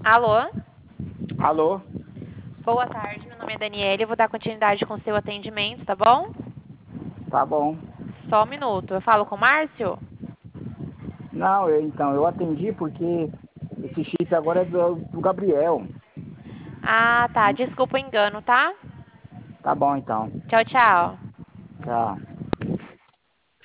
Alô? Alô? Boa tarde, meu nome é Daniela. Eu vou dar continuidade com o seu atendimento, tá bom? Tá bom. Só um minuto. Eu falo com o Márcio? Não, eu atendi porque esse chip agora é do Gabriel. Ah, tá. Desculpa o engano, tá? Tá bom então. Tchau, tchau. Tchau.